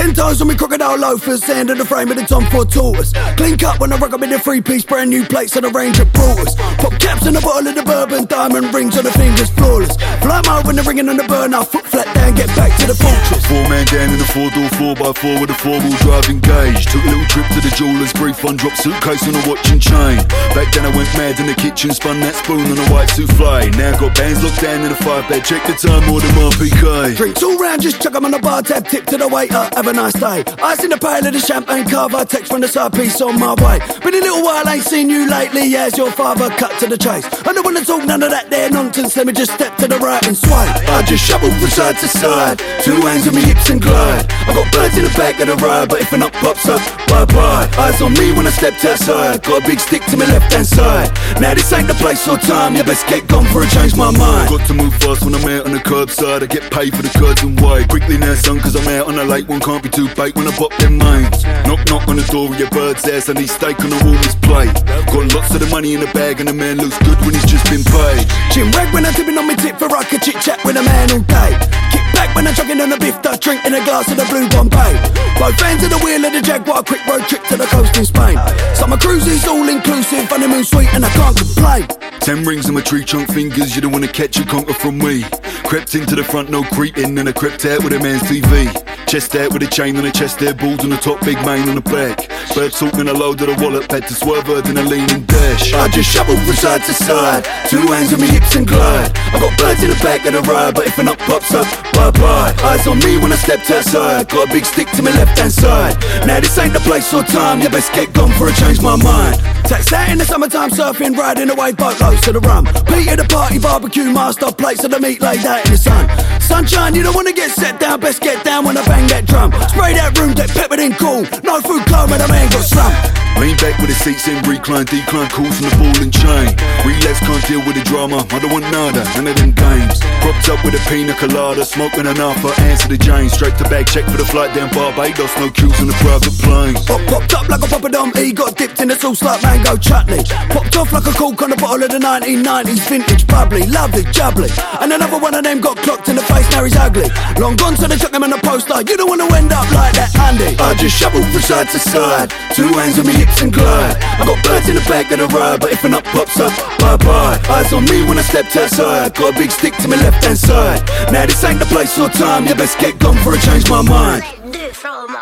10 toes on me crocodile loafers, sand in the frame of the Tom Ford Tortoise. Clean cut when I rock up in the 3-piece, brand new plates on the range of Brutus. Pop caps in the bottle of the bourbon, diamond rings on the fingers, flawless. Fly mode when the ringing on the burner, foot flat down, get back to the fortress. 4-man down in the 4-door 4x4 with a 4-wheel drive engaged. Took a little trip to the jeweller's, brief on drop suitcase on a watch and chain. Back then I went mad in the kitchen, spun that spoon on a white souffle. Now got bands locked down in a 5-bed, check the time, more than RPK. Drinks all round, just chuck 'em on the bar tab, tip to the waiter, have a nice day. Ice in the pail of the champagne carver, text from the side piece on my way. Been a little while, ain't seen you lately, as your father cut to the chase. I don't wanna talk none of that there nonsense, let me just step to the right and sway. I just shuffle from side to side, 2 hands on me hips and glide. I got birds in the back of the ride, but if a knock pops up, bye-bye. Eyes on me when I stepped outside, got a big stick to my left-hand side. Now this ain't the place or time, you best get gone for it, change my mind. Got to move fast when I'm out on the curbside, I get paid for the curds and wide. Quickly now son, cause I'm out on a late one, can't be too bait when I pop them mains. Knock knock on the door of your bird's ass, I need steak on the warmest plate. Got lots of the money in the bag and the man looks good when he's just been paid. Chin rag when I'm tipping on my tip for I could chit chat with a man all day. Kick back when I'm chugging on the biff, I drink in a glass of the blue Bombay. Both hands of the wheel of the Jaguar, quick road trip to the coast in Spain. Summer cruises all inclusive, honeymoon suite and I can't complain. 10 rings on my tree trunk fingers, you don't wanna catch a conquer from me. Crept into the front, no creeping, and I crept out with a man's TV. Chest out with a chain on the chest there, balls on the top, big mane on the back. Bird talking a load of the wallet, had to swerve her, then I lean and dash. I just shuffle from side to side, 2 hands on me hips and glide. I got birds in the back of the ride, but if a knock pops up, bye-bye. Eyes on me when I stepped outside, got a big stick to my left-hand side. Now this ain't the place or time, you best get gone for it, change my mind. Text out in the summertime, surfing, riding away, boatloads to the rum. Pete at the party, barbecue, master, plates of the meat laid out in the sun. Sunshine, you don't wanna get set down, best get down when I bang that drum. Spray that room, get peppered in cool, no food coma, the man got slumped. Lean back with the seats in, recline, decline, calls from the ball and chain. Relax, can't deal with the drama, I don't want nada, none of them games. Propped up with a pina colada, smoking an alpha, answer the Jane. Straight to bag, check for the flight down Barbados, no queues on the private plane. Popped up like a poppadom E, got dipped in the sauce like mango chutney. Popped off like a cork on a bottle of the 1990s vintage bubbly, lovely, jubbly. And another one of them got clocked in the face, now he's ugly. Long gone, so they chuck him in the poster, you don't wanna end up like that Andy. I just shuffle from side to side, 2 hands on me hips and glide. I got birds in the back of the ride, but if a knock pops up, bye-bye. Eyes on me when I stepped outside, got a big stick to my left-hand side. Now this ain't the place or time, you best get gone for it, change my mind. From